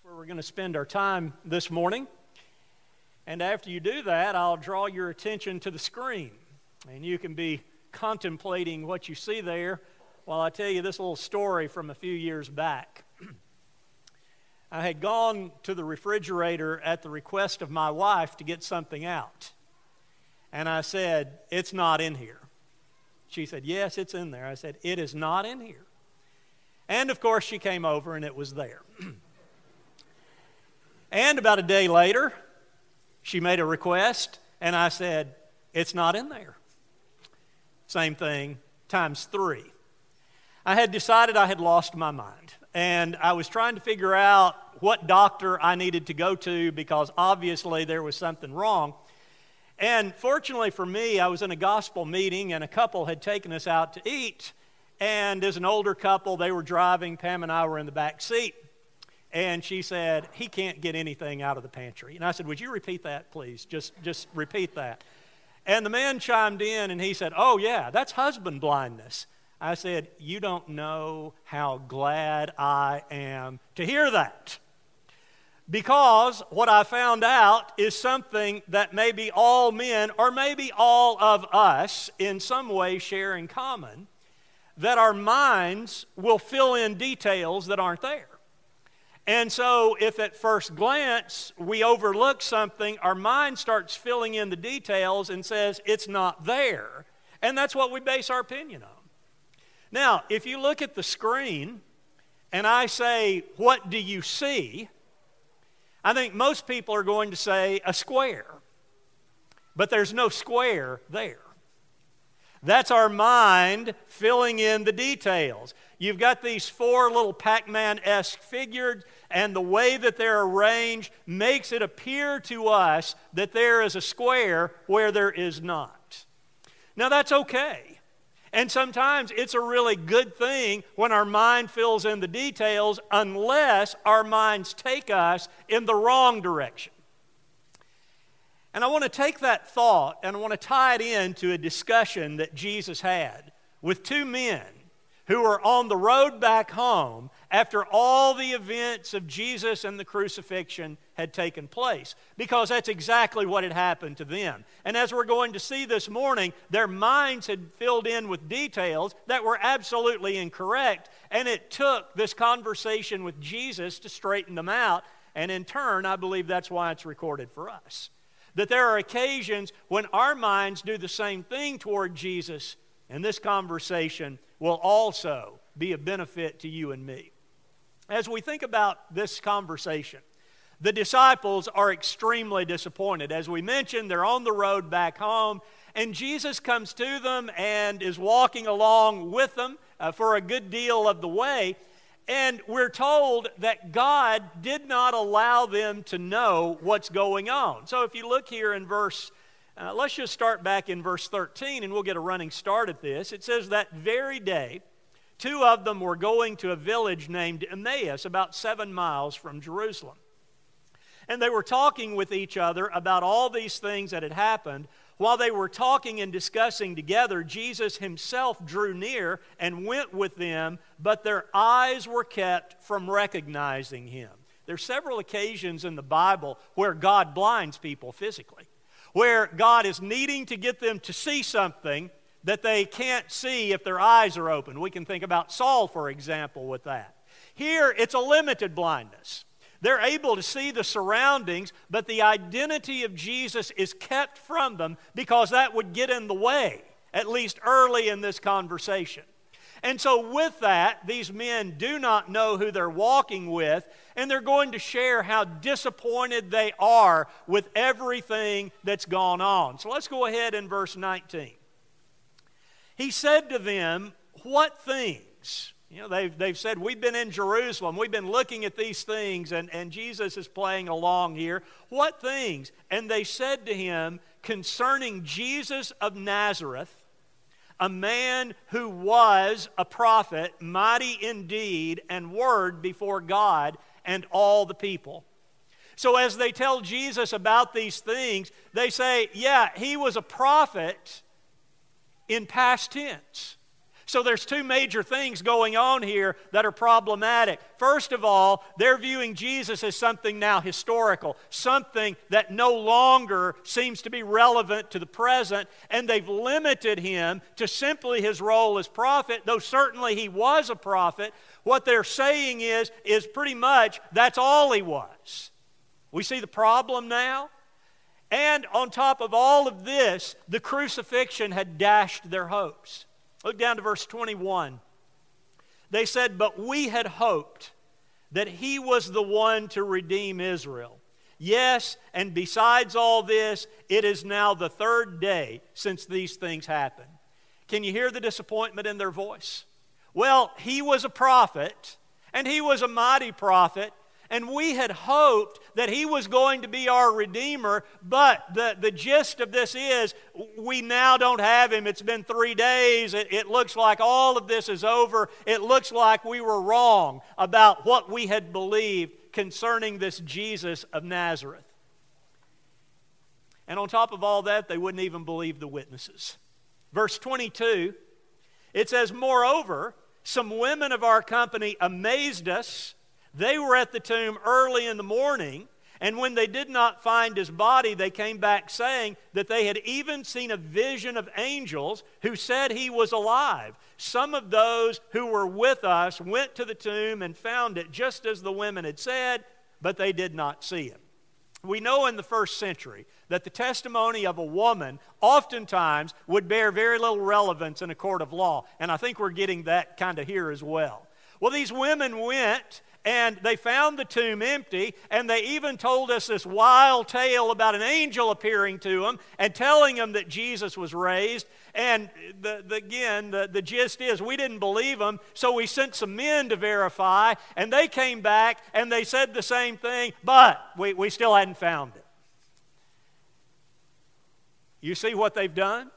where we're going to spend our time this morning. And after you do that, I'll draw your attention to the screen. And you can be contemplating what you see there while I tell you this little story from a few years back. I had gone to the refrigerator at the request of my wife to get something out. And I said, "It's not in here." She said, "Yes, it's in there." I said, "It is not in here." And of course, she came over and it was there. And about a day later, she made a request, and I said, "It's not in there." Same thing, times 3. I had decided I had lost my mind, and I was trying to figure out what doctor I needed to go to because obviously there was something wrong. And fortunately for me, I was in a gospel meeting, and a couple had taken us out to eat. And as an older couple, they were driving. Pam and I were in the back seat. And she said, "He can't get anything out of the pantry." And I said, "Would you repeat that, please? Just repeat that." And the man chimed in, and he said, "Oh, yeah, that's husband blindness." I said, "You don't know how glad I am to hear that. Because what I found out is something that maybe all men, or maybe all of us, in some way share in common, that our minds will fill in details that aren't there. And so if at first glance we overlook something, our mind starts filling in the details and says it's not there. And that's what we base our opinion on. Now, if you look at the screen and I say, "What do you see?" I think most people are going to say a square. But there's no square there. That's our mind filling in the details. You've got these 4 little Pac-Man-esque figures, and the way that they're arranged makes it appear to us that there is a square where there is not. Now that's okay. And sometimes it's a really good thing when our mind fills in the details, unless our minds take us in the wrong direction. And I want to take that thought and I want to tie it into a discussion that Jesus had with 2 men who were on the road back home after all the events of Jesus and the crucifixion had taken place. Because that's exactly what had happened to them. And as we're going to see this morning, their minds had filled in with details that were absolutely incorrect. And it took this conversation with Jesus to straighten them out. And in turn, I believe that's why it's recorded for us. That there are occasions when our minds do the same thing toward Jesus, and this conversation will also be a benefit to you and me. As we think about this conversation, the disciples are extremely disappointed. As we mentioned, they're on the road back home, and Jesus comes to them and is walking along with them for a good deal of the way. And we're told that God did not allow them to know what's going on. So if you look here in let's just start back in verse 13 and we'll get a running start at this. It says, "That very day, 2 of them were going to a village named Emmaus, about 7 miles from Jerusalem. And they were talking with each other about all these things that had happened. While they were talking and discussing together, Jesus himself drew near and went with them, but their eyes were kept from recognizing him." There's several occasions in the Bible where God blinds people physically, where God is needing to get them to see something that they can't see if their eyes are open. We can think about Saul, for example, with that. Here, it's a limited blindness. They're able to see the surroundings, but the identity of Jesus is kept from them because that would get in the way, at least early in this conversation. And so with that, these men do not know who they're walking with, and they're going to share how disappointed they are with everything that's gone on. So let's go ahead in verse 19. He said to them, "What things?" You know, they've said, "We've been in Jerusalem. We've been looking at these things," and Jesus is playing along here. "What things?" And they said to him, "Concerning Jesus of Nazareth, a man who was a prophet, mighty in deed and word before God and all the people." So as they tell Jesus about these things, they say, yeah, he was a prophet in past tense. So there's two major things going on here that are problematic. First of all, they're viewing Jesus as something now historical, something that no longer seems to be relevant to the present, and they've limited him to simply his role as prophet, though certainly he was a prophet. What they're saying is pretty much that's all he was. We see the problem now. And on top of all of this, the crucifixion had dashed their hopes. Look down to verse 21. They said, "But we had hoped that he was the one to redeem Israel. Yes, and besides all this, it is now the third day since these things happened." Can you hear the disappointment in their voice? Well, he was a prophet, and he was a mighty prophet, and we had hoped that he was going to be our Redeemer, but the gist of this is we now don't have him. It's been 3 days. It looks like all of this is over. It looks like we were wrong about what we had believed concerning this Jesus of Nazareth. And on top of all that, they wouldn't even believe the witnesses. Verse 22, it says, "Moreover, some women of our company amazed us. They were at the tomb early in the morning, and when they did not find his body, they came back saying that they had even seen a vision of angels who said he was alive. Some of those who were with us went to the tomb and found it just as the women had said, but they did not see him." We know in the first century that the testimony of a woman oftentimes would bear very little relevance in a court of law, and I think we're getting that kind of here as well. Well, these women went and they found the tomb empty, and they even told us this wild tale about an angel appearing to them and telling them that Jesus was raised. And the gist is we didn't believe them, so we sent some men to verify, and they came back and they said the same thing, but we still hadn't found it. You see what they've done?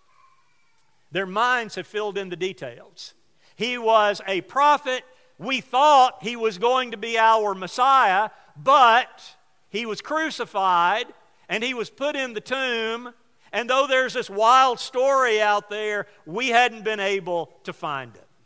Their minds have filled in the details. He was a prophet. We thought he was going to be our Messiah, but he was crucified and he was put in the tomb. And though there's this wild story out there, we hadn't been able to find it.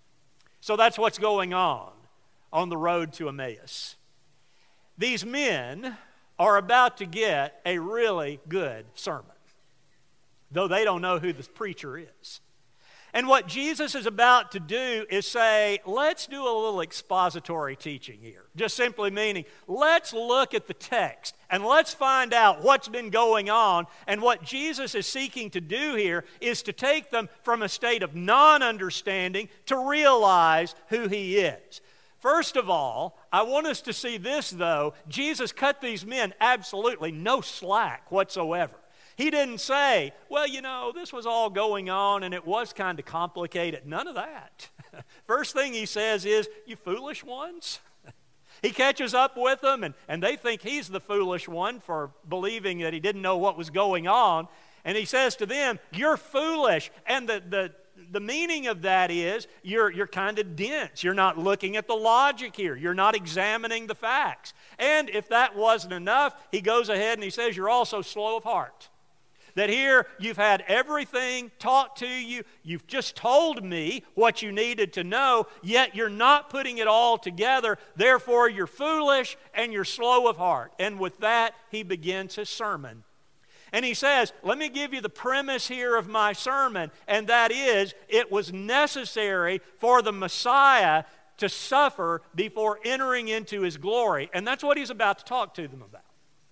So that's what's going on the road to Emmaus. These men are about to get a really good sermon, though they don't know who the preacher is. And what Jesus is about to do is say, let's do a little expository teaching here. Just simply meaning, let's look at the text and let's find out what's been going on. And what Jesus is seeking to do here is to take them from a state of non-understanding to realize who he is. First of all, I want us to see this, though. Jesus cut these men absolutely no slack whatsoever. He didn't say, well, you know, this was all going on and it was kind of complicated. None of that. First thing he says is, you foolish ones. He catches up with them and they think he's the foolish one for believing that he didn't know what was going on. And he says to them, you're foolish. And the meaning of that is you're kind of dense. You're not looking at the logic here. You're not examining the facts. And if that wasn't enough, he goes ahead and he says, you're also slow of heart. That here you've had everything taught to you. You've just told me what you needed to know, yet you're not putting it all together. Therefore, you're foolish and you're slow of heart. And with that, he begins his sermon. And he says, let me give you the premise here of my sermon, and that is, it was necessary for the Messiah to suffer before entering into his glory. And that's what he's about to talk to them about.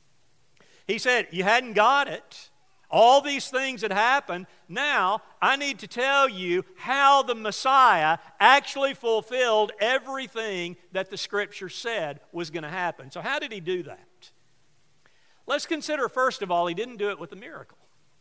He said, you hadn't got it. All these things had happened. Now, I need to tell you how the Messiah actually fulfilled everything that the Scripture said was going to happen. So how did he do that? Let's consider, first of all, he didn't do it with a miracle.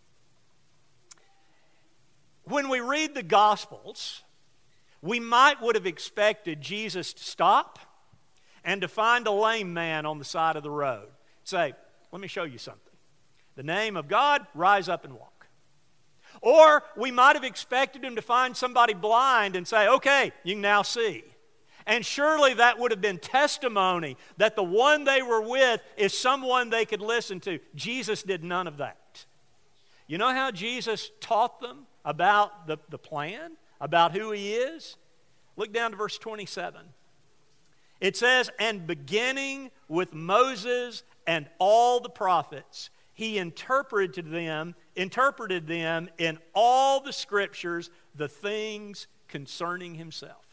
When we read the Gospels, we would have expected Jesus to stop and to find a lame man on the side of the road. Say, let me show you something. The name of God, rise up and walk. Or we might have expected him to find somebody blind and say, okay, you can now see. And surely that would have been testimony that the one they were with is someone they could listen to. Jesus did none of that. You know how Jesus taught them about the plan about who He is? Look down to verse 27. It says, "And beginning with Moses and all the prophets, He interpreted them in all the Scriptures, the things concerning Himself."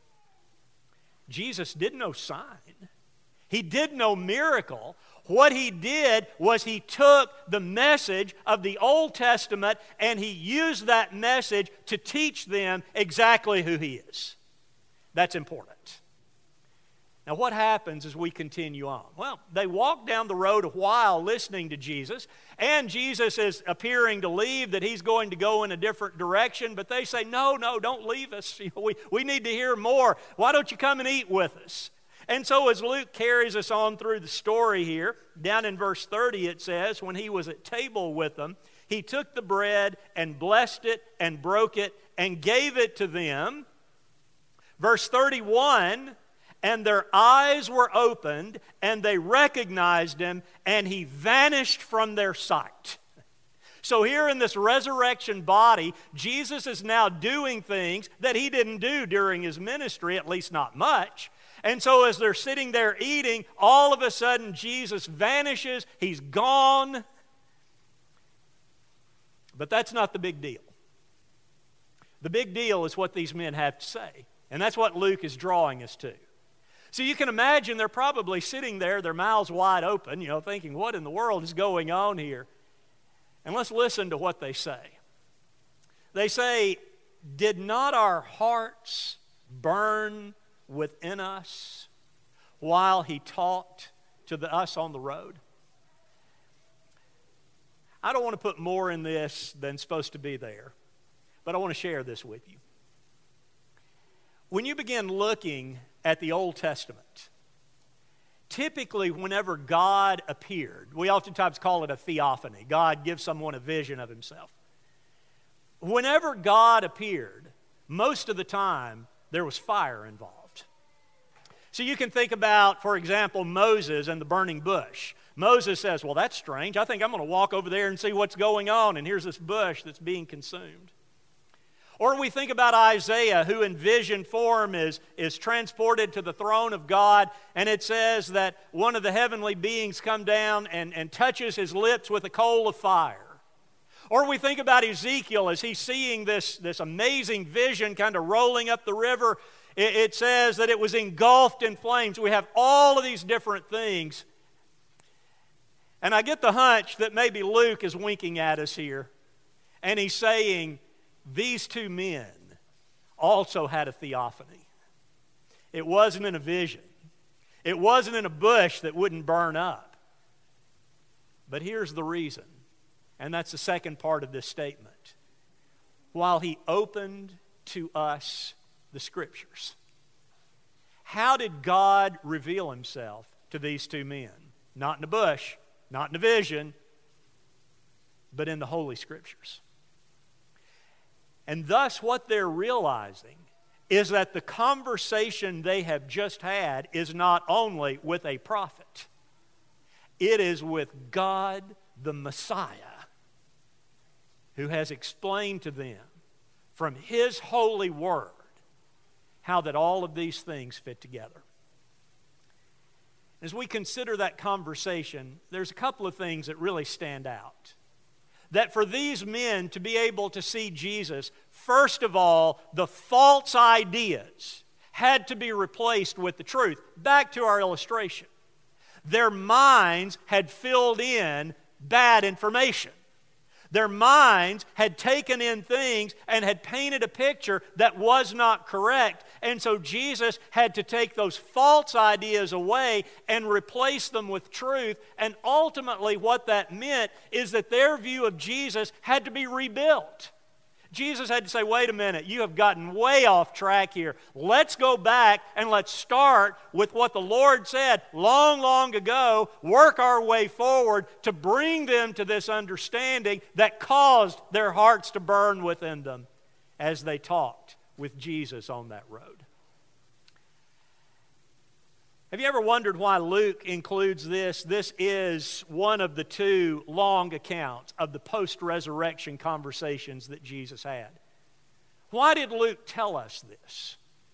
Jesus did no sign. He did no miracle. What He did was He took the message of the Old Testament and He used that message to teach them exactly who He is. That's important. Now, what happens as we continue on? Well, they walk down the road a while listening to Jesus, and Jesus is appearing to leave, that He's going to go in a different direction, but they say, no, don't leave us. We need to hear more. Why don't you come and eat with us? And so as Luke carries us on through the story here, down in verse 30 it says, when He was at table with them, He took the bread and blessed it and broke it and gave it to them. Verse 31, and their eyes were opened, and they recognized Him, and He vanished from their sight. So here in this resurrection body, Jesus is now doing things that He didn't do during His ministry, at least not much. And so as they're sitting there eating, all of a sudden Jesus vanishes, He's gone. But that's not the big deal. The big deal is what these men have to say. And that's what Luke is drawing us to. So you can imagine they're probably sitting there, their mouths wide open, thinking, what in the world is going on here? And let's listen to what they say. They say, "Did not our hearts burn within us while He talked to us on the road?" I don't want to put more in this than's supposed to be there, but I want to share this with you. When you begin looking at the Old Testament, typically whenever God appeared, we oftentimes call it a theophany. God gives someone a vision of Himself. Whenever God appeared, most of the time there was fire involved. So you can think about, for example, Moses and the burning bush. Moses says, well, that's strange. I think I'm going to walk over there and see what's going on, and here's this bush that's being consumed. Or we think about Isaiah, who in vision form is transported to the throne of God, and it says that one of the heavenly beings come down and touches his lips with a coal of fire. Or we think about Ezekiel as he's seeing this amazing vision kind of rolling up the river. It says that it was engulfed in flames. We have all of these different things. And I get the hunch that maybe Luke is winking at us here, and he's saying, these two men also had a theophany. It wasn't in a vision. It wasn't in a bush that wouldn't burn up. But here's the reason, and that's the second part of this statement. While He opened to us the Scriptures. How did God reveal Himself to these two men? Not in a bush, not in a vision, but in the Holy Scriptures. And thus what they're realizing is that the conversation they have just had is not only with a prophet. It is with God the Messiah, who has explained to them from His holy word how that all of these things fit together. As we consider that conversation, there's a couple of things that really stand out. That for these men to be able to see Jesus, first of all, the false ideas had to be replaced with the truth. Back to our illustration. Their minds had filled in bad information. Their minds had taken in things and had painted a picture that was not correct. And so Jesus had to take those false ideas away and replace them with truth. And ultimately what that meant is that their view of Jesus had to be rebuilt. Jesus had to say, wait a minute, you have gotten way off track here. Let's go back and let's start with what the Lord said long, long ago, work our way forward to bring them to this understanding that caused their hearts to burn within them as they talked with Jesus on that road. Have you ever wondered why Luke includes this? This is one of the two long accounts of the post-resurrection conversations that Jesus had. Why did Luke tell us this?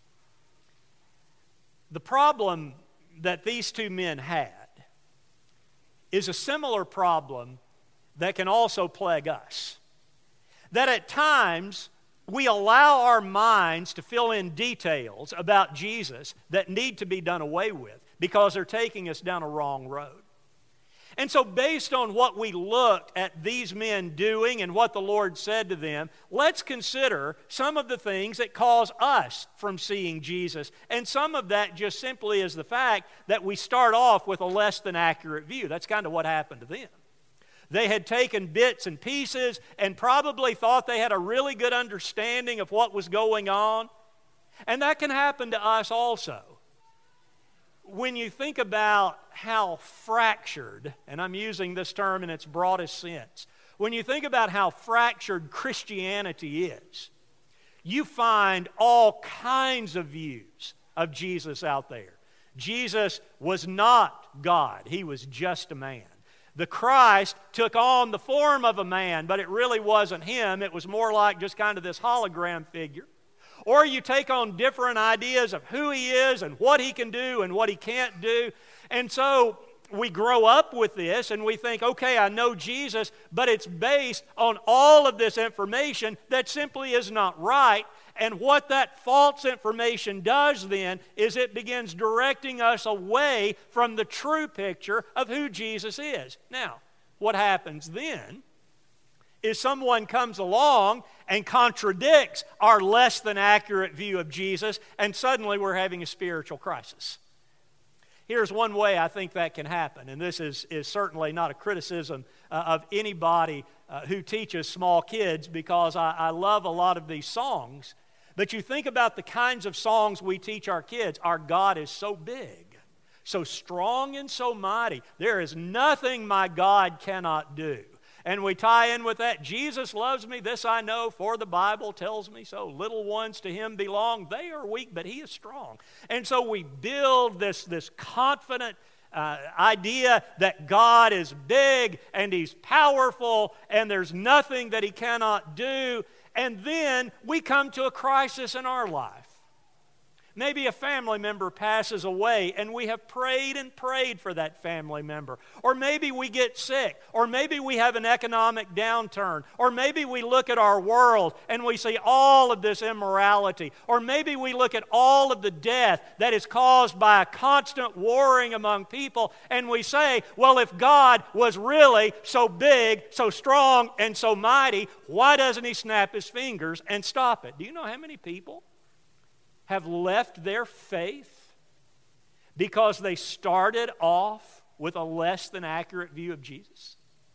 The problem that these two men had is a similar problem that can also plague us. That at times we allow our minds to fill in details about Jesus that need to be done away with because they're taking us down a wrong road. And so based on what we looked at these men doing and what the Lord said to them, let's consider some of the things that cause us from seeing Jesus. And some of that just simply is the fact that we start off with a less than accurate view. That's kind of what happened to them. They had taken bits and pieces and probably thought they had a really good understanding of what was going on. And that can happen to us also. When you think about how fractured, and I'm using this term in its broadest sense, when you think about how fractured Christianity is, you find all kinds of views of Jesus out there. Jesus was not God. He was just a man. The Christ took on the form of a man, but it really wasn't him. It was more like just kind of this hologram figure. Or you take on different ideas of who he is and what he can do and what he can't do. And so we grow up with this and we think, okay, I know Jesus, but it's based on all of this information that simply is not right. And what that false information does then is it begins directing us away from the true picture of who Jesus is. Now, what happens then is someone comes along and contradicts our less than accurate view of Jesus, and suddenly we're having a spiritual crisis. Here's one way I think that can happen, and this is certainly not a criticism of anybody who teaches small kids, because I love a lot of these songs. But you think about the kinds of songs we teach our kids. Our God is so big, so strong, and so mighty. There is nothing my God cannot do. And we tie in with that, Jesus loves me, this I know, for the Bible tells me so. Little ones to him belong. They are weak, but he is strong. And so we build this confident idea that God is big and he's powerful and there's nothing that he cannot do. And then we come to a crisis in our life. Maybe a family member passes away and we have prayed and prayed for that family member. Or maybe we get sick. Or maybe we have an economic downturn. Or maybe we look at our world and we see all of this immorality. Or maybe we look at all of the death that is caused by a constant warring among people and we say, well, if God was really so big, so strong, and so mighty, why doesn't he snap his fingers and stop it? Do you know how many people have left their faith because they started off with a less than accurate view of Jesus?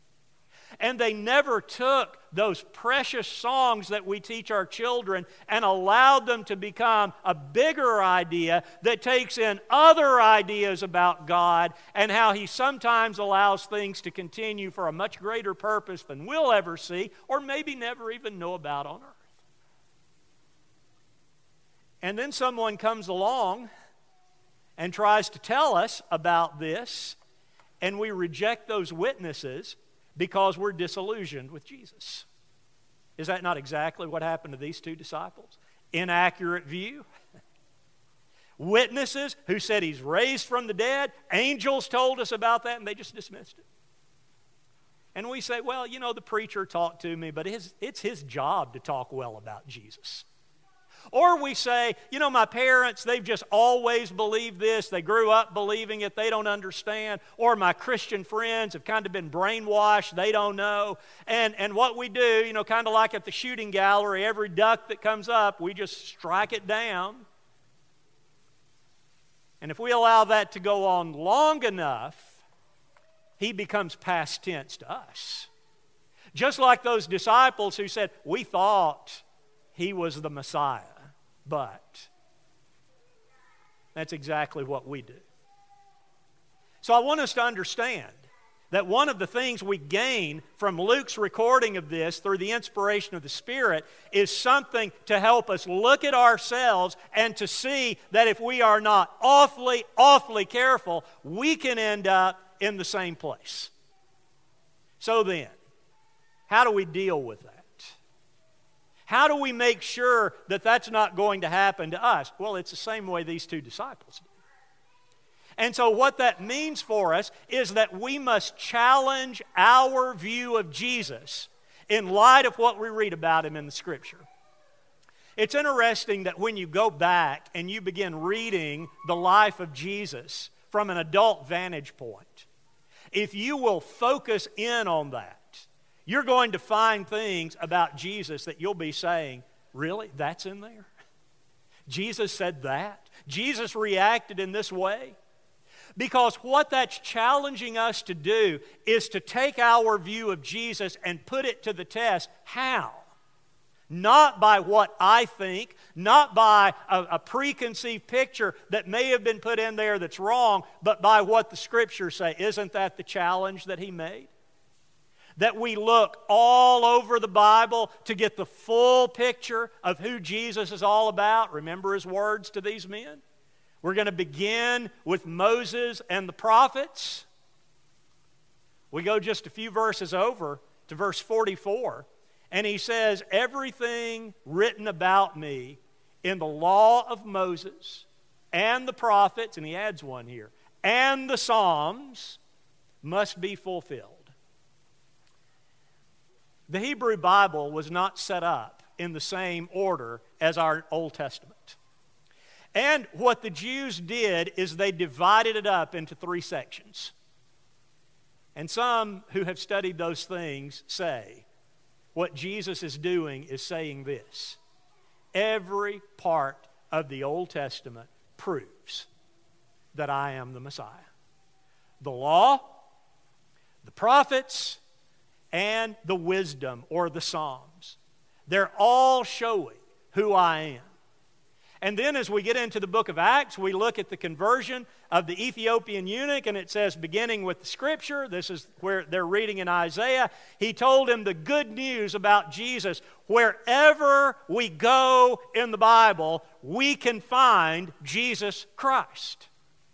And they never took those precious songs that we teach our children and allowed them to become a bigger idea that takes in other ideas about God and how he sometimes allows things to continue for a much greater purpose than we'll ever see or maybe never even know about on earth. And then someone comes along and tries to tell us about this, and we reject those witnesses because we're disillusioned with Jesus. Is that not exactly what happened to these two disciples? Inaccurate view. Witnesses who said he's raised from the dead. Angels told us about that, and they just dismissed it. And we say, well, you know, the preacher talked to me, but it's his job to talk well about Jesus. Or we say, you know, my parents, they've just always believed this. They grew up believing it. They don't understand. Or my Christian friends have kind of been brainwashed. They don't know. And what we do, you know, kind of like at the shooting gallery, every duck that comes up, we just strike it down. And if we allow that to go on long enough, he becomes past tense to us. Just like those disciples who said, we thought he was the Messiah, but that's exactly what we do. So I want us to understand that one of the things we gain from Luke's recording of this through the inspiration of the Spirit is something to help us look at ourselves and to see that if we are not awfully careful, we can end up in the same place. So then, how do we deal with that? How do we make sure that that's not going to happen to us? Well, it's the same way these two disciples did. And so what that means for us is that we must challenge our view of Jesus in light of what we read about him in the Scripture. It's interesting that when you go back and you begin reading the life of Jesus from an adult vantage point, if you will focus in on that, you're going to find things about Jesus that you'll be saying, really? That's in there? Jesus said that? Jesus reacted in this way? Because what that's challenging us to do is to take our view of Jesus and put it to the test. How? Not by what I think, not by a preconceived picture that may have been put in there that's wrong, but by what the Scriptures say. Isn't that the challenge that he made? That we look all over the Bible to get the full picture of who Jesus is all about. Remember his words to these men? We're going to begin with Moses and the prophets. We go just a few verses over to verse 44, and he says, everything written about me in the law of Moses and the prophets, and he adds one here, and the Psalms must be fulfilled. The Hebrew Bible was not set up in the same order as our Old Testament. And what the Jews did is they divided it up into 3 sections. And some who have studied those things say what Jesus is doing is saying this: every part of the Old Testament proves that I am the Messiah. The law, the prophets, and the wisdom or the Psalms. They're all showing who I am. And then as we get into the book of Acts, we look at the conversion of the Ethiopian eunuch, and it says, beginning with the Scripture, this is where they're reading in Isaiah, he told him the good news about Jesus. Wherever we go in the Bible, we can find Jesus Christ.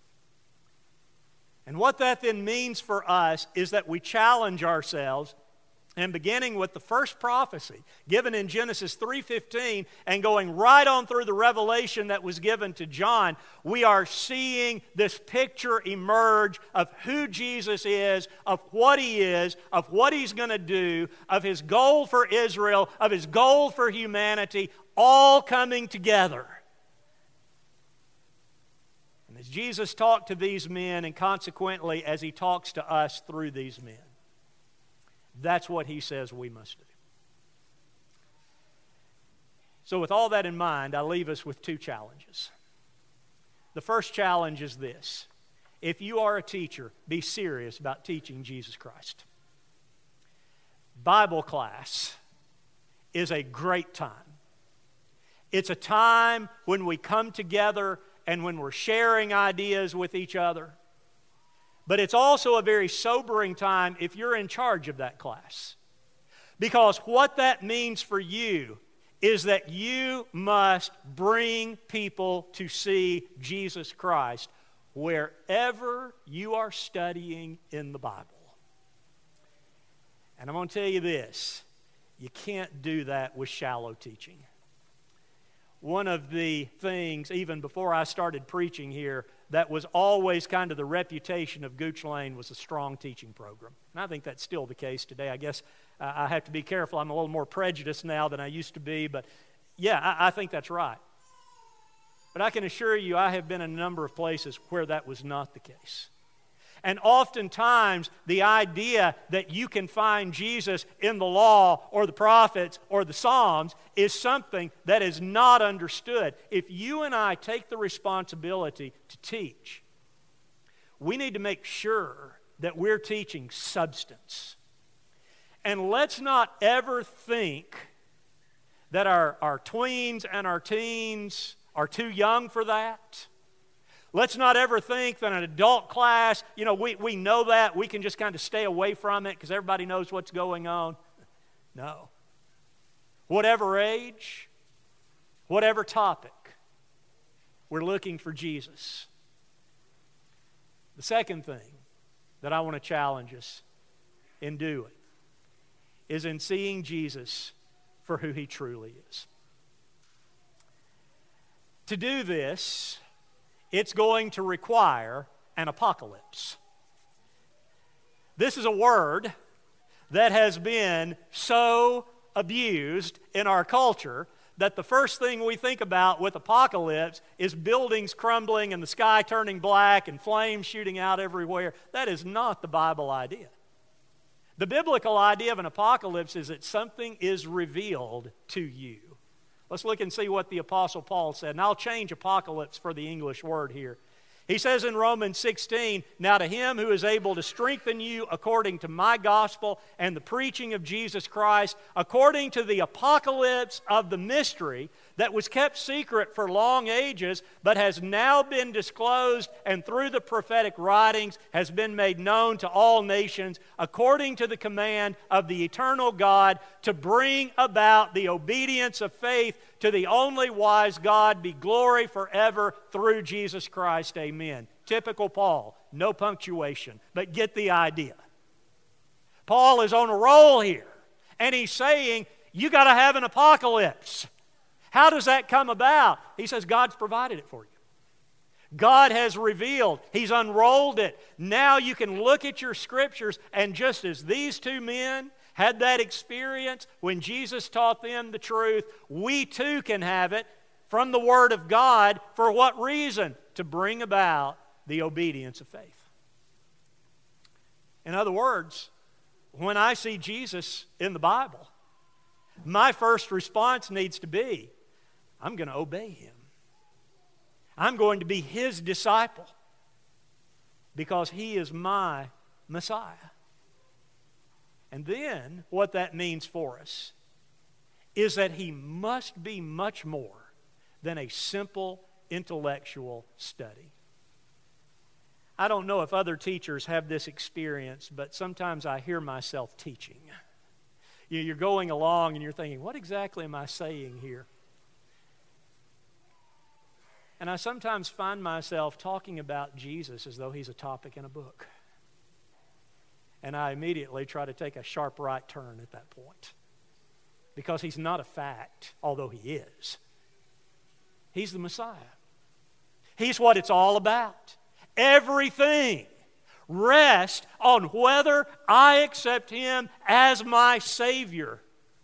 And what that then means for us is that we challenge ourselves, and beginning with the first prophecy given in Genesis 3:15 and going right on through the revelation that was given to John, we are seeing this picture emerge of who Jesus is, of what he is, of what he's going to do, of his goal for Israel, of his goal for humanity, all coming together. And as Jesus talked to these men, and consequently as he talks to us through these men, that's what he says we must do. So with all that in mind, I leave us with 2 challenges. The first challenge is this: if you are a teacher, be serious about teaching Jesus Christ. Bible class is a great time. It's a time when we come together and when we're sharing ideas with each other. But it's also a very sobering time if you're in charge of that class. Because what that means for you is that you must bring people to see Jesus Christ wherever you are studying in the Bible. And I'm going to tell you this: you can't do that with shallow teaching. One of the things, even before I started preaching here, that was always kind of the reputation of Gooch Lane was a strong teaching program. And I think that's still the case today. I guess I have to be careful. I'm a little more prejudiced now than I used to be, but yeah, I think that's right. But I can assure you I have been in a number of places where that was not the case. And oftentimes, the idea that you can find Jesus in the law or the prophets or the Psalms is something that is not understood. If you and I take the responsibility to teach, we need to make sure that we're teaching substance. And let's not ever think that our tweens and our teens are too young for that. Let's not ever think that an adult class, we know that. We can just kind of stay away from it because everybody knows what's going on. No. Whatever age, whatever topic, we're looking for Jesus. The second thing that I want to challenge us in doing is in seeing Jesus for who He truly is. To do this, it's going to require an apocalypse. This is a word that has been so abused in our culture that the first thing we think about with apocalypse is buildings crumbling and the sky turning black and flames shooting out everywhere. That is not the Bible idea. The biblical idea of an apocalypse is that something is revealed to you. Let's look and see what the Apostle Paul said. And I'll change apocalypse for the English word here. He says in Romans 16, "Now to Him who is able to strengthen you according to my gospel and the preaching of Jesus Christ, according to the apocalypse of the mystery that was kept secret for long ages, but has now been disclosed and through the prophetic writings has been made known to all nations, according to the command of the eternal God, to bring about the obedience of faith to the only wise God, be glory forever through Jesus Christ. Amen." Typical Paul, no punctuation, but get the idea. Paul is on a roll here, and he's saying, you got to have an apocalypse. How does that come about? He says, God's provided it for you. God has revealed. He's unrolled it. Now you can look at your scriptures, and just as these two men had that experience when Jesus taught them the truth, we too can have it from the Word of God. For what reason? To bring about the obedience of faith. In other words, when I see Jesus in the Bible, my first response needs to be, I'm going to obey Him. I'm going to be His disciple because He is my Messiah. And then what that means for us is that He must be much more than a simple intellectual study. I don't know if other teachers have this experience, but sometimes I hear myself teaching. You're going along and you're thinking, what exactly am I saying here? And I sometimes find myself talking about Jesus as though He's a topic in a book. And I immediately try to take a sharp right turn at that point. Because He's not a fact, although He is. He's the Messiah. He's what it's all about. Everything rests on whether I accept Him as my Savior.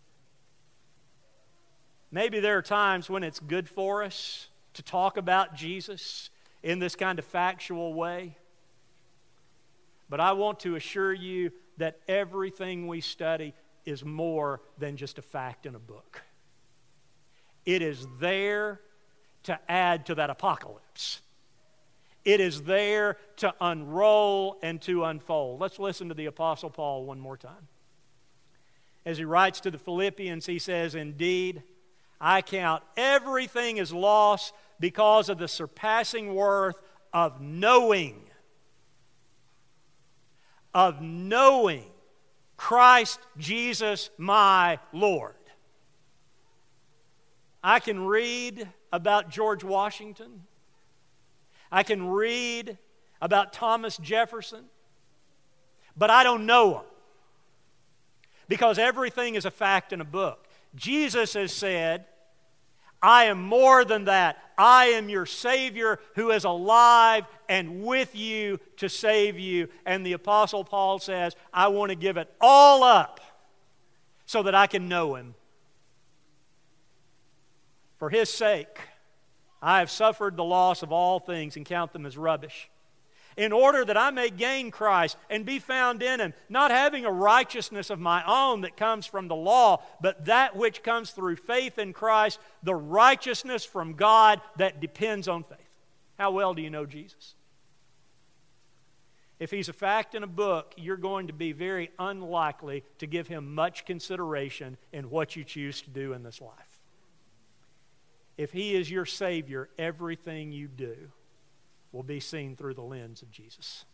Maybe there are times when it's good for us to talk about Jesus in this kind of factual way. But I want to assure you that everything we study is more than just a fact in a book. It is there to add to that apocalypse. It is there to unroll and to unfold. Let's listen to the Apostle Paul one more time. As he writes to the Philippians, he says, "Indeed, I count everything as loss because of the surpassing worth of knowing Christ Jesus my Lord." I can read about George Washington. I can read about Thomas Jefferson, but I don't know them because everything is a fact in a book. Jesus has said, I am more than that. I am your Savior who is alive and with you to save you. And the Apostle Paul says, I want to give it all up so that I can know Him. For His sake, I have suffered the loss of all things and count them as rubbish, in order that I may gain Christ and be found in Him, not having a righteousness of my own that comes from the law, but that which comes through faith in Christ, the righteousness from God that depends on faith. How well do you know Jesus? If He's a fact in a book, you're going to be very unlikely to give Him much consideration in what you choose to do in this life. If He is your Savior, everything you do will be seen through the lens of Jesus.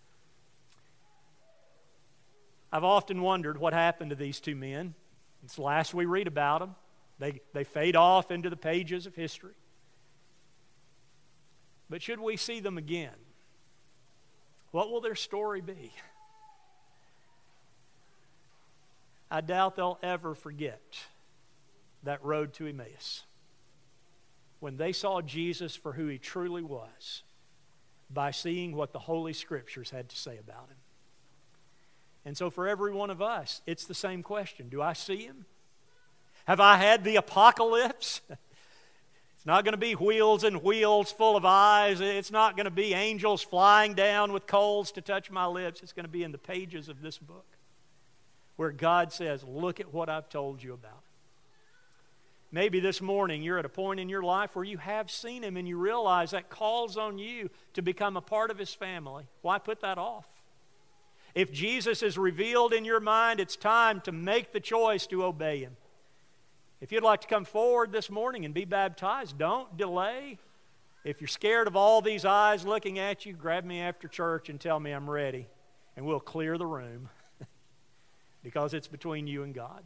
I've often wondered what happened to these two men. It's the last we read about them. They fade off into the pages of history. But should we see them again, what will their story be? I doubt they'll ever forget that road to Emmaus, when they saw Jesus for who he truly was, by seeing what the Holy Scriptures had to say about him. And so for every one of us, it's the same question. Do I see him? Have I had the apocalypse? It's not going to be wheels and wheels full of eyes. It's not going to be angels flying down with coals to touch my lips. It's going to be in the pages of this book where God says, look at what I've told you about him. Maybe this morning you're at a point in your life where you have seen him and you realize that calls on you to become a part of his family. Why put that off? If Jesus is revealed in your mind, it's time to make the choice to obey him. If you'd like to come forward this morning and be baptized, don't delay. If you're scared of all these eyes looking at you, grab me after church and tell me I'm ready, and we'll clear the room because it's between you and God.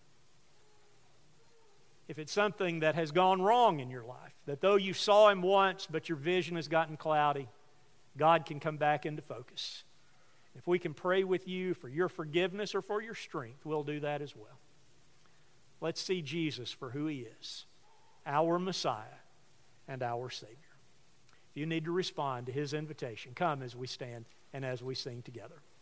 If it's something that has gone wrong in your life, that though you saw him once but your vision has gotten cloudy, God can come back into focus. If we can pray with you for your forgiveness or for your strength, we'll do that as well. Let's see Jesus for who he is, our Messiah and our Savior. If you need to respond to his invitation, come as we stand and as we sing together.